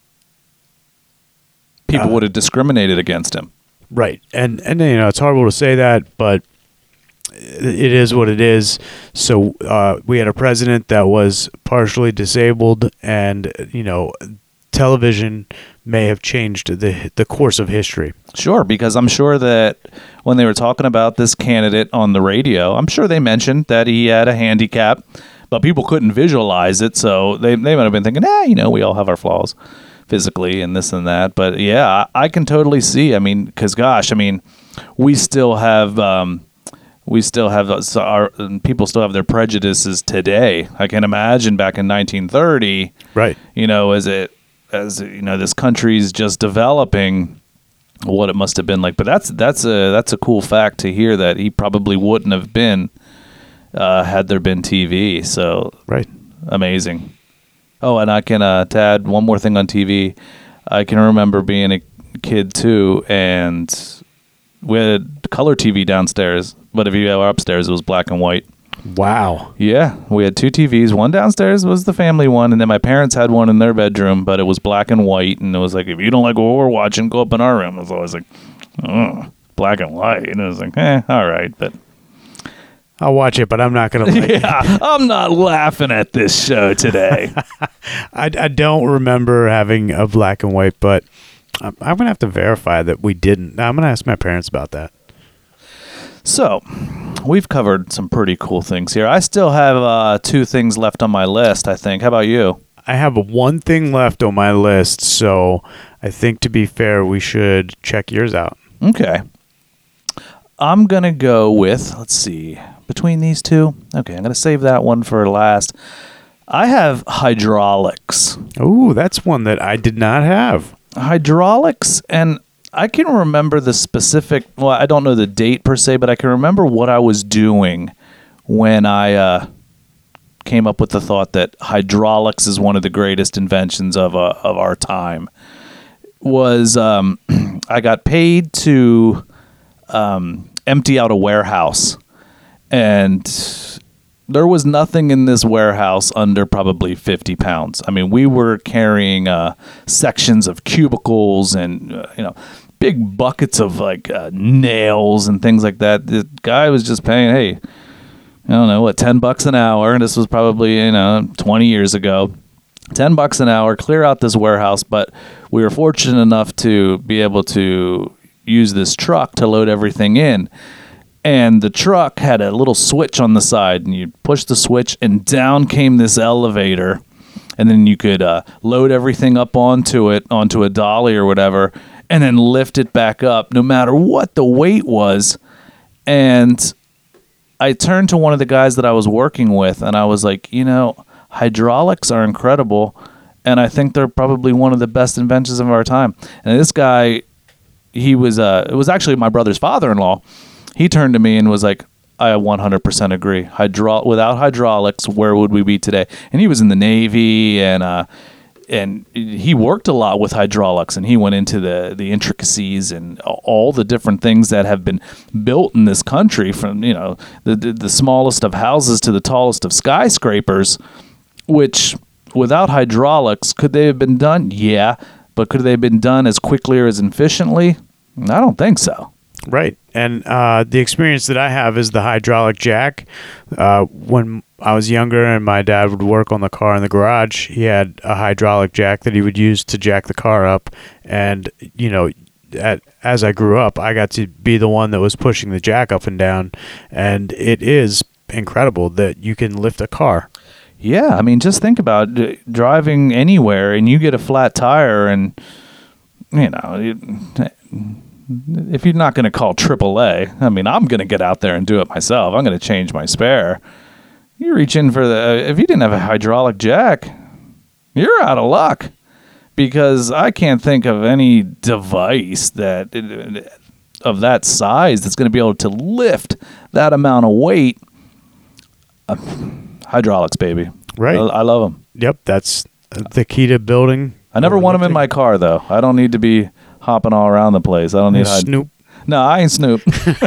[SPEAKER 1] people would have discriminated against him.
[SPEAKER 2] Right. And it's horrible to say that, but it is what it is. So we had a president that was partially disabled, and television may have changed the course of history.
[SPEAKER 1] Sure, because I'm sure that when they were talking about this candidate on the radio, I'm sure they mentioned that he had a handicap, but people couldn't visualize it, so they might have been thinking, we all have our flaws physically and this and that. But yeah, I can totally see. I mean, because we still have people still have their prejudices today. I can imagine back in 1930,
[SPEAKER 2] right?
[SPEAKER 1] As this country's just developing, what it must have been like. But that's a cool fact to hear, that he probably wouldn't have been had there been TV. So
[SPEAKER 2] right,
[SPEAKER 1] amazing. Oh, and I can to add one more thing on TV. I can remember being a kid too, and we had color TV downstairs, but if you were upstairs, it was black and white.
[SPEAKER 2] Wow.
[SPEAKER 1] Yeah, we had two TVs. One downstairs was the family one, and then my parents had one in their bedroom, but it was black and white, and it was like, if you don't like what we're watching, go up in our room. It was always like, black and white, and it was like, all right, but
[SPEAKER 2] I'll watch it, but I'm not going to like it.
[SPEAKER 1] I'm not laughing at this show today.
[SPEAKER 2] I don't remember having a black and white, but I'm going to have to verify that we didn't. I'm going to ask my parents about that.
[SPEAKER 1] So, we've covered some pretty cool things here. I still have 2 things left on my list, I think. How about you?
[SPEAKER 2] I have one thing left on my list, so I think, to be fair, we should check yours out.
[SPEAKER 1] Okay. I'm going to go with, let's see, between these two. Okay, I'm going to save that one for last. I have hydraulics.
[SPEAKER 2] Oh, that's one that I did not have.
[SPEAKER 1] Hydraulics, and I can remember the specific, well, I don't know the date per se, but I can remember what I was doing when I came up with the thought that hydraulics is one of the greatest inventions of our time. Was I got paid to empty out a warehouse, and there was nothing in this warehouse under probably 50 pounds. I mean, we were carrying sections of cubicles and big buckets of nails and things like that. The guy was just paying, hey, I don't know what, $10 an hour. This was probably 20 years ago. $10 an hour, clear out this warehouse. But we were fortunate enough to be able to use this truck to load everything in. And the truck had a little switch on the side, and you push the switch, and down came this elevator. And then you could load everything up onto a dolly or whatever, and then lift it back up, no matter what the weight was. And I turned to one of the guys that I was working with, and I was like, hydraulics are incredible, and I think they're probably one of the best inventions of our time. And this guy, it was actually my brother's father-in-law. He turned to me and was like, I 100% agree. Without hydraulics, where would we be today? And he was in the Navy, and he worked a lot with hydraulics, and he went into the intricacies and all the different things that have been built in this country, from the smallest of houses to the tallest of skyscrapers, which without hydraulics, could they have been done? Yeah, but could they have been done as quickly or as efficiently? I don't think so.
[SPEAKER 2] Right. And the experience that I have is the hydraulic jack. When I was younger and my dad would work on the car in the garage, he had a hydraulic jack that he would use to jack the car up. And, as I grew up, I got to be the one that was pushing the jack up and down. And it is incredible that you can lift a car.
[SPEAKER 1] Yeah. I mean, just think about driving anywhere and you get a flat tire, and, if you're not going to call AAA, I mean, I'm going to get out there and do it myself. I'm going to change my spare. You reach in for if you didn't have a hydraulic jack, you're out of luck. because I can't think of any device of that size that's going to be able to lift that amount of weight. Hydraulics, baby.
[SPEAKER 2] Right.
[SPEAKER 1] I love them.
[SPEAKER 2] Yep, that's the key to building.
[SPEAKER 1] I never want them in my car, though. I don't need to be hopping all around the place. I don't need
[SPEAKER 2] Snoop.
[SPEAKER 1] No, I ain't Snoop.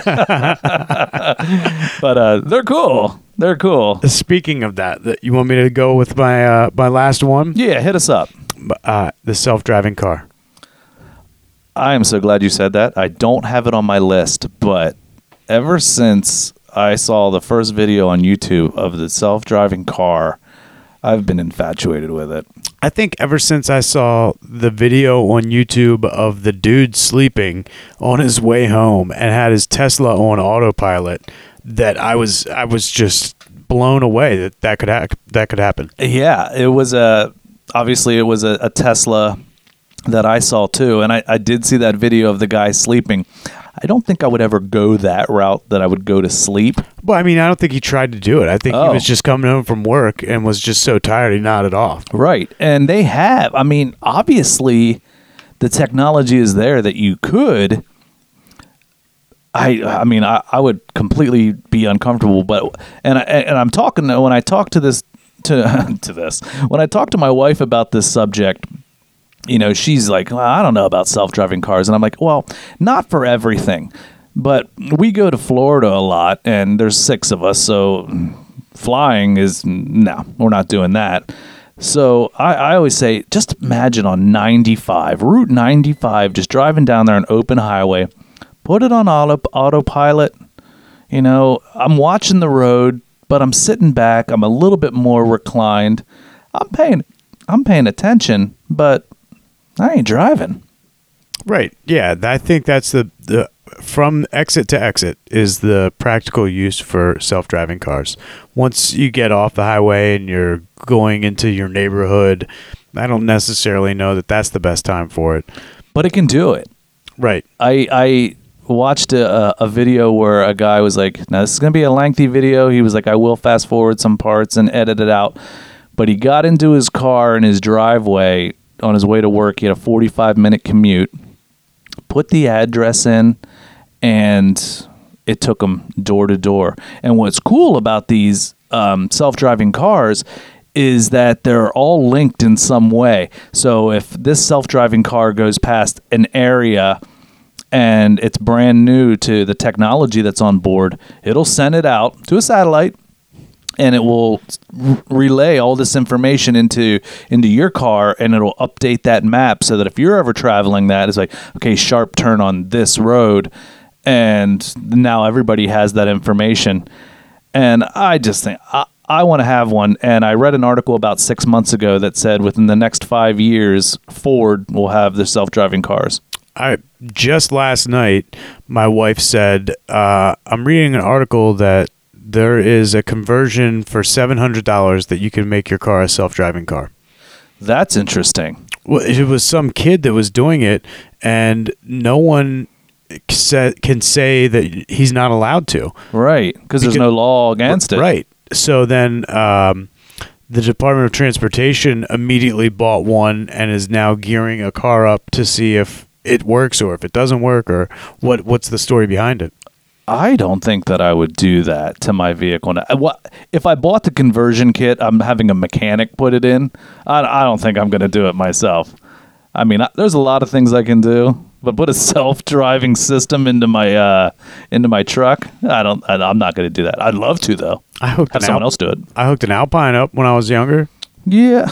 [SPEAKER 1] But they're cool. They're cool.
[SPEAKER 2] Speaking of that, you want me to go with my my last one?
[SPEAKER 1] Yeah, hit us up.
[SPEAKER 2] The self-driving car.
[SPEAKER 1] I am so glad you said that. I don't have it on my list, but ever since I saw the first video on YouTube of the self-driving car, I've been infatuated with it.
[SPEAKER 2] I think ever since I saw the video on YouTube of the dude sleeping on his way home and had his Tesla on autopilot, that I was just blown away that could happen.
[SPEAKER 1] Yeah, it was obviously it was a Tesla that I saw too, and I did see that video of the guy sleeping. I don't think I would ever go that route, that I would go to sleep.
[SPEAKER 2] Well, I mean, I don't think he tried to do it. I think he was just coming home from work and was just so tired he nodded off.
[SPEAKER 1] Right. And they have. I mean, obviously, the technology is there that you could. I mean, I would completely be uncomfortable. But and I'm talking when I talk to this when I talk to my wife about this subject. You know, she's like, well, I don't know about self-driving cars. And I'm like, well, not for everything. But we go to Florida a lot, and there's 6 of us. So flying is, no, we're not doing that. So I always say, just imagine on 95, Route 95, just driving down there an open highway, put it on autopilot. You know, I'm watching the road, but I'm sitting back. I'm a little bit more reclined. I'm paying attention, but I ain't driving.
[SPEAKER 2] Right. Yeah. I think that's the from exit to exit is the practical use for self-driving cars. Once you get off the highway and you're going into your neighborhood, I don't necessarily know that that's the best time for it.
[SPEAKER 1] But it can do it.
[SPEAKER 2] Right.
[SPEAKER 1] I watched a video where a guy was like, now this is going to be a lengthy video. He was like, I will fast forward some parts and edit it out. But he got into his car in his driveway on his way to work. He had a 45-minute commute, put the address in, and it took him door to door. And what's cool about these self-driving cars is that they're all linked in some way. So if this self-driving car goes past an area and it's brand new to the technology that's on board, it'll send it out to a satellite, and it will relay all this information into your car, and it'll update that map so that if you're ever traveling that, it's like, okay, sharp turn on this road, and now everybody has that information. And I just think I want to have one. And I read an article about 6 months ago that said within the next 5 years, Ford will have their self-driving cars.
[SPEAKER 2] Just last night, my wife said, I'm reading an article that there is a conversion for $700 that you can make your car a self-driving car.
[SPEAKER 1] That's interesting.
[SPEAKER 2] Well, it was some kid that was doing it, and no one can say that he's not allowed to.
[SPEAKER 1] Right, because there's no law against it.
[SPEAKER 2] Right. So then the Department of Transportation immediately bought one and is now gearing a car up to see if it works or if it doesn't work, or what's the story behind it.
[SPEAKER 1] I don't think that I would do that to my vehicle. If I bought the conversion kit, I'm having a mechanic put it in. I don't think I'm going to do it myself. I mean, there's a lot of things I can do, but put a self-driving system into my truck, I'm not going to do that. I'd love to, though. Have someone else do it.
[SPEAKER 2] I hooked an Alpine up when I was younger.
[SPEAKER 1] Yeah.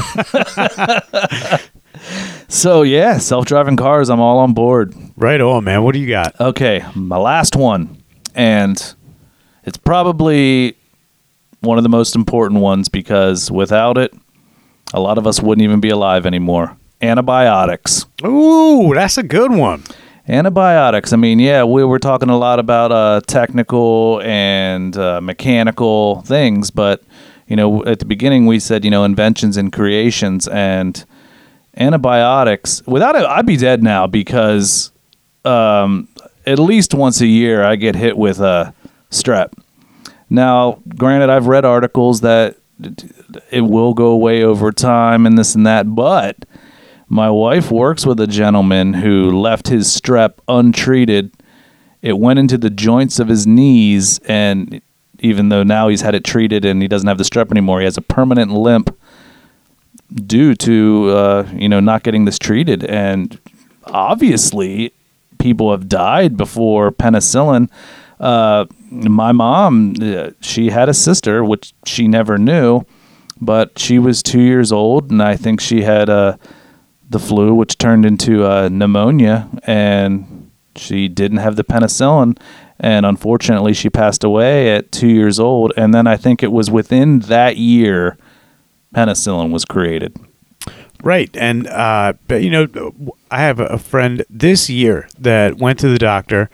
[SPEAKER 1] So, yeah, self-driving cars, I'm all on board.
[SPEAKER 2] Right on, man. What do you got?
[SPEAKER 1] Okay, my last one, and it's probably one of the most important ones because without it, a lot of us wouldn't even be alive anymore. Antibiotics.
[SPEAKER 2] Ooh, that's a good one.
[SPEAKER 1] Antibiotics. I mean, yeah, we were talking a lot about technical and mechanical things, but, you know, at the beginning we said, you know, inventions and creations, and antibiotics. Without it, I'd be dead now because at least once a year I get hit with strep. Now, granted, I've read articles that it will go away over time and this and that, but My wife works with a gentleman who left his strep untreated. It went into the joints of his knees, and even though now he's had it treated and he doesn't have the strep anymore, he has a permanent limp due to not getting this treated. And obviously, people have died before penicillin. My mom, she had a sister, which she never knew, but she was 2 years old, and I think she had the flu, which turned into pneumonia, and she didn't have the penicillin, and unfortunately she passed away at 2 years old. And then I think it was within that year penicillin was created.
[SPEAKER 2] Right. And, but, I have a friend this year that went to the doctor,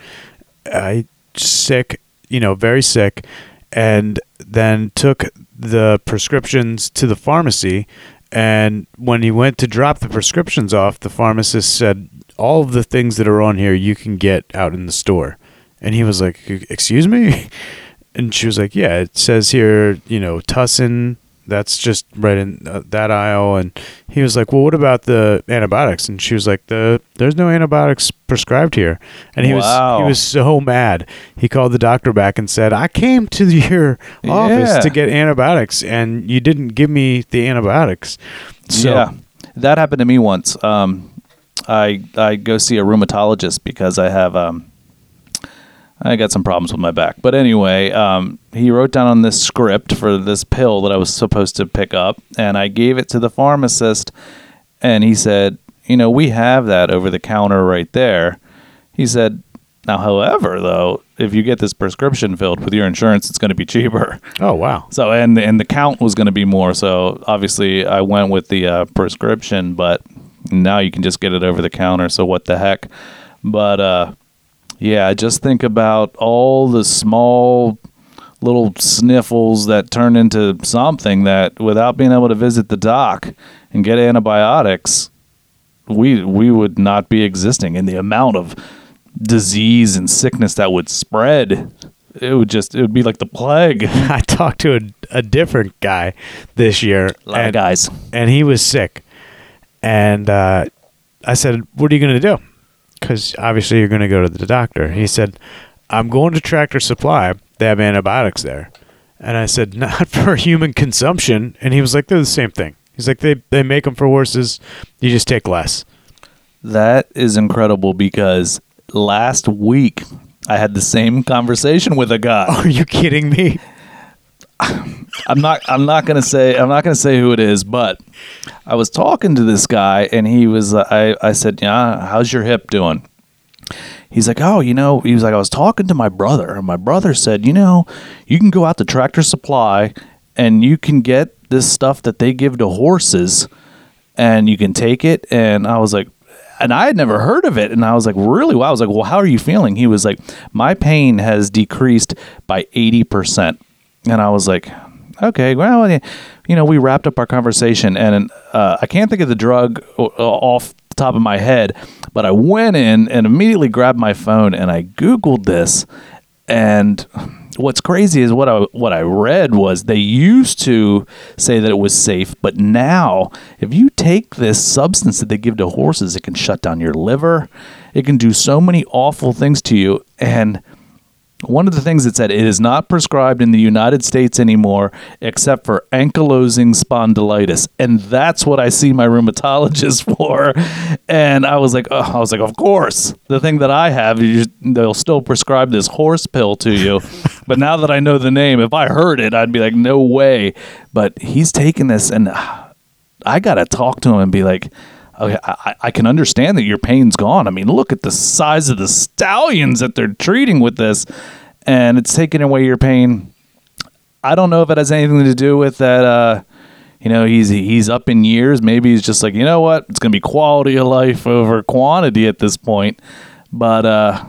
[SPEAKER 2] sick, very sick, and then took the prescriptions to the pharmacy. And when he went to drop the prescriptions off, the pharmacist said, all of the things that are on here you can get out in the store. And he was like, excuse me? And she was like, yeah, it says here, Tussin, that's just right in that aisle. And he was like, well, what about the antibiotics? And she was like, there's no antibiotics prescribed here. And he was so mad. He called the doctor back and said, I came to your office to get antibiotics, and you didn't give me the antibiotics. So,
[SPEAKER 1] yeah, that happened to me once. I go see a rheumatologist because I got some problems with my back. But anyway, he wrote down on this script for this pill that I was supposed to pick up, and I gave it to the pharmacist, and he said, we have that over the counter right there. He said, now, however, though, if you get this prescription filled with your insurance, it's going to be cheaper.
[SPEAKER 2] Oh, wow.
[SPEAKER 1] So, and the count was going to be more. So, obviously, I went with the prescription, but now you can just get it over the counter. So, what the heck? But, yeah, just think about all the small little sniffles that turn into something that, without being able to visit the doc and get antibiotics, we would not be existing. And the amount of disease and sickness that would spread, it would be like the plague.
[SPEAKER 2] I talked to a different guy this year.
[SPEAKER 1] A lot of guys.
[SPEAKER 2] And he was sick. And I said, what are you going to do? Because obviously you're going to go to the doctor. He said, I'm going to Tractor Supply. They have antibiotics there. And I said, not for human consumption. And he was like, they're the same thing. He's like, they make them for horses. You just take less.
[SPEAKER 1] That is incredible, because last week I had the same conversation with a guy.
[SPEAKER 2] Are you kidding me?
[SPEAKER 1] I'm not going to say who it is, but I was talking to this guy, and he was, I said, yeah, how's your hip doing? He's like, oh, he was like, I was talking to my brother, and my brother said, you can go out to Tractor Supply and you can get this stuff that they give to horses, and you can take it. And I was like, and I had never heard of it. And I was like, really? Wow. I was like, well, how are you feeling? He was like, my pain has decreased by 80%. And I was like, okay, well, we wrapped up our conversation, and I can't think of the drug off the top of my head, but I went in and immediately grabbed my phone and I Googled this. And what's crazy is what I read was they used to say that it was safe, but now if you take this substance that they give to horses, it can shut down your liver. It can do so many awful things to you. And one of the things that said it is not prescribed in the United States anymore except for ankylosing spondylitis. And that's what I see my rheumatologist for. And I was like, of course. The thing that I have, they'll still prescribe this horse pill to you. But now that I know the name, if I heard it, I'd be like, no way. But he's taking this, and I got to talk to him and be like, okay, I can understand that your pain's gone. I mean, look at the size of the stallions that they're treating with this, and it's taking away your pain. I don't know if it has anything to do with that. He's up in years. Maybe he's just like, you know what? It's going to be quality of life over quantity at this point. But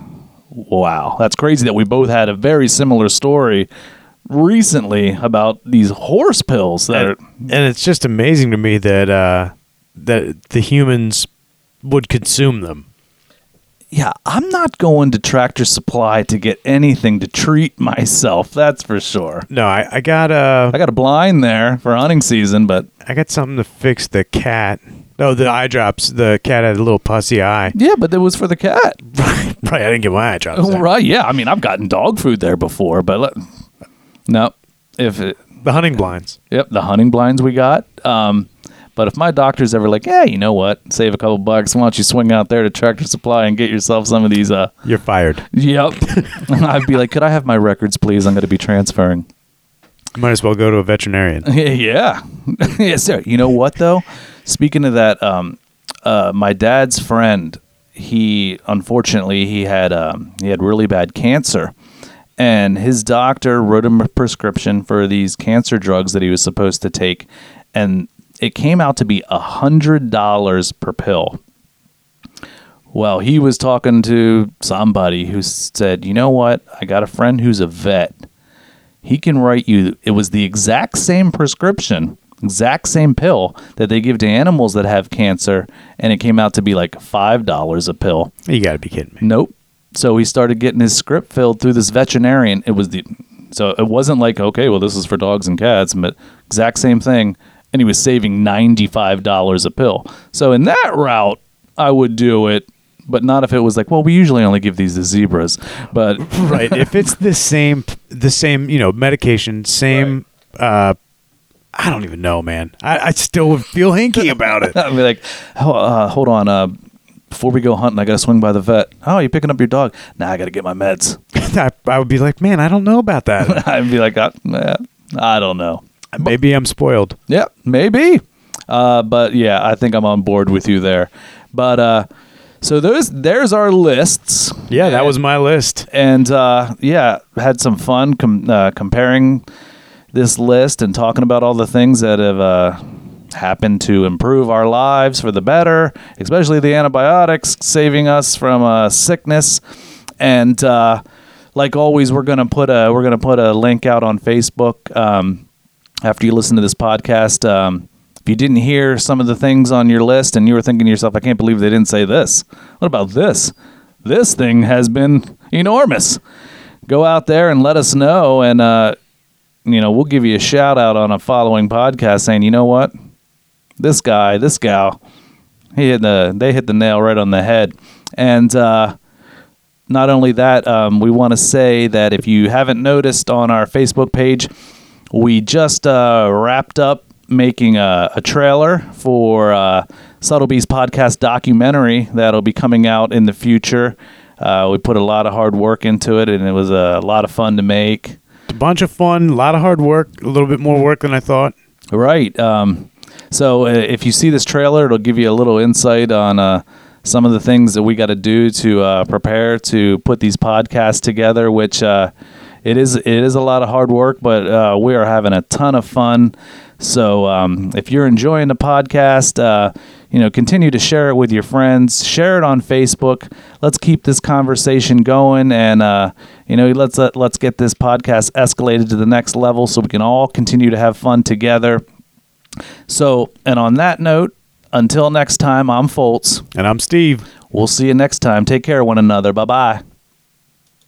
[SPEAKER 1] wow, that's crazy that we both had a very similar story recently about these horse pills and
[SPEAKER 2] it's just amazing to me that the humans would consume them.
[SPEAKER 1] Yeah, I'm not going to Tractor Supply to get anything to treat myself. That's for sure.
[SPEAKER 2] No, I got a
[SPEAKER 1] blind there for hunting season, but
[SPEAKER 2] I got something to fix the cat. No, the eye drops. The cat had a little pussy eye.
[SPEAKER 1] Yeah, but it was for the cat.
[SPEAKER 2] Right, I didn't get my eye drops there.
[SPEAKER 1] Right, yeah. I mean, I've gotten dog food there before, but no.
[SPEAKER 2] The hunting blinds.
[SPEAKER 1] Yep, the hunting blinds we got. But if my doctor's ever like, yeah, you know what, save a couple bucks, why don't you swing out there to Tractor Supply and get yourself some of these?
[SPEAKER 2] You're fired.
[SPEAKER 1] Yep. I'd be like, could I have my records, please? I'm going to be transferring.
[SPEAKER 2] Might as well go to a veterinarian.
[SPEAKER 1] Yeah. Yes, sir. You know what, though? Speaking of that, my dad's friend, unfortunately he had really bad cancer. And his doctor wrote him a prescription for these cancer drugs that he was supposed to take. And it came out to be $100 per pill. Well, he was talking to somebody who said, you know what? I got a friend who's a vet. He can write you, it was the exact same prescription, exact same pill that they give to animals that have cancer. And it came out to be like $5 a pill.
[SPEAKER 2] You got to be kidding me.
[SPEAKER 1] Nope. So he started getting his script filled through this veterinarian. So it wasn't like, okay, well, this is for dogs and cats, but exact same thing. And he was saving $95 a pill. So in that route, I would do it, but not if it was like, well, we usually only give these to zebras. But
[SPEAKER 2] right, if it's the same, medication, same. Right. I don't even know, man. I still would feel hinky about it.
[SPEAKER 1] I'd be like, hold on. Before we go hunting, I got to swing by the vet. Oh, you picking up your dog? Nah, I got to get my meds.
[SPEAKER 2] I would be like, man, I don't know about that.
[SPEAKER 1] I'd be like, I don't know.
[SPEAKER 2] Maybe I'm spoiled.
[SPEAKER 1] Yeah, maybe. But yeah, I think I'm on board with you there. But so there's our lists.
[SPEAKER 2] Yeah, that was my list.
[SPEAKER 1] And had some fun comparing this list and talking about all the things that have happened to improve our lives for the better, especially the antibiotics saving us from sickness. And like always, we're gonna put a link out on Facebook. After you listen to this podcast, if you didn't hear some of the things on your list and you were thinking to yourself, I can't believe they didn't say this. What about this? This thing has been enormous. Go out there and let us know, and we'll give you a shout out on a following podcast saying, you know what? This guy, this gal, they hit the nail right on the head. And not only that, we want to say that if you haven't noticed on our Facebook page, we just wrapped up making a trailer for Subtlebeast podcast documentary that'll be coming out in the future. We put a lot of hard work into it, and it was a lot of fun to make.
[SPEAKER 2] A bunch of fun, a lot of hard work, a little bit more work than I thought.
[SPEAKER 1] Right. So if you see this trailer, it'll give you a little insight on some of the things that we got to do to prepare to put these podcasts together, which it is a lot of hard work, but we are having a ton of fun. So if you're enjoying the podcast, continue to share it with your friends. Share it on Facebook. Let's keep this conversation going, and let's get this podcast escalated to the next level so we can all continue to have fun together. So, and on that note, until next time, I'm Foltz.
[SPEAKER 2] And I'm Steve.
[SPEAKER 1] We'll see you next time. Take care of one another. Bye-bye.